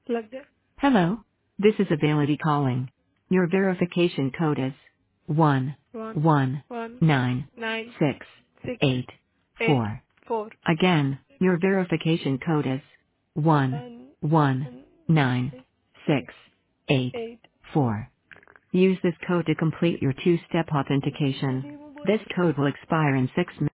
लग गया। Hello. This is Availity calling. Your verification code is one One, one one, nine nine, six six, eight eight, four. four, Again, your verification code is one one, one one, nine six, six eight eight. four. Use this code to complete your two-step अरे authentication. वो This बोल code will expire in 6 minutes.